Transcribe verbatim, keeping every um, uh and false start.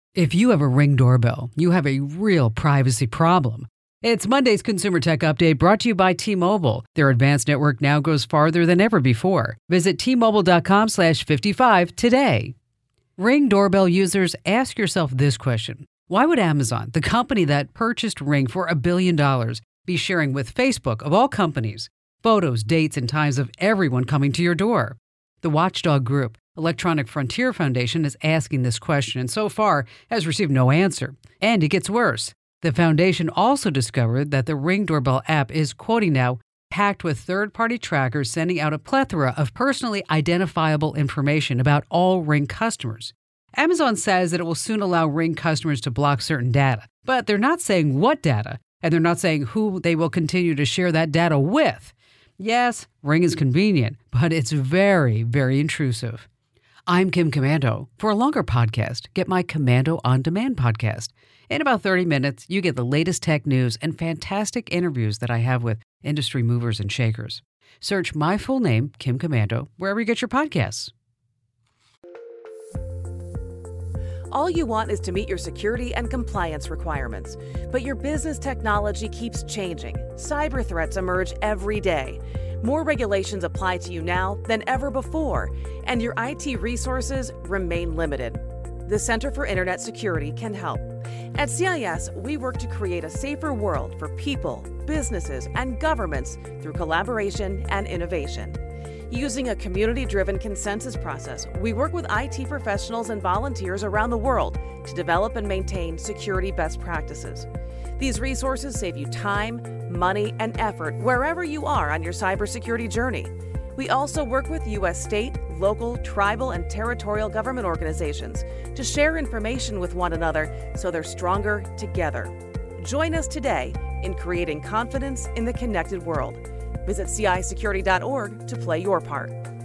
If you have a Ring doorbell, you have a real privacy problem. It's Monday's Consumer Tech Update brought to you by T-Mobile. Their advanced network now goes farther than ever before. Visit T-Mobile.com slash 55 today. Ring doorbell users, ask yourself this question. Why would Amazon, the company that purchased Ring for a billion dollars, be sharing with Facebook, of all companies, photos, dates, and times of everyone coming to your door? The watchdog group, Electronic Frontier Foundation, is asking this question and so far has received no answer. And it gets worse. The foundation also discovered that the Ring doorbell app is, quoting now, packed with third-party trackers sending out a plethora of personally identifiable information about all Ring customers. Amazon says that it will soon allow Ring customers to block certain data, but they're not saying what data, and they're not saying who they will continue to share that data with. Yes, Ring is convenient, but it's very, very intrusive. I'm Kim Komando. For a longer podcast, get my Komando On Demand podcast. In about thirty minutes, you get the latest tech news and fantastic interviews that I have with industry movers and shakers. Search my full name, Kim Komando, wherever you get your podcasts. All you want is to meet your security and compliance requirements. But your business technology keeps changing. Cyber threats emerge every day. More regulations apply to you now than ever before, and your I T resources remain limited. The Center for Internet Security can help. At C I S, we work to create a safer world for people, businesses, and governments through collaboration and innovation. Using a community-driven consensus process, we work with I T professionals and volunteers around the world to develop and maintain security best practices. These resources save you time, money, and effort wherever you are on your cybersecurity journey. We also work with U S state, local, tribal, and territorial government organizations to share information with one another so they're stronger together. Join us today in creating confidence in the connected world. Visit C I security dot org to play your part.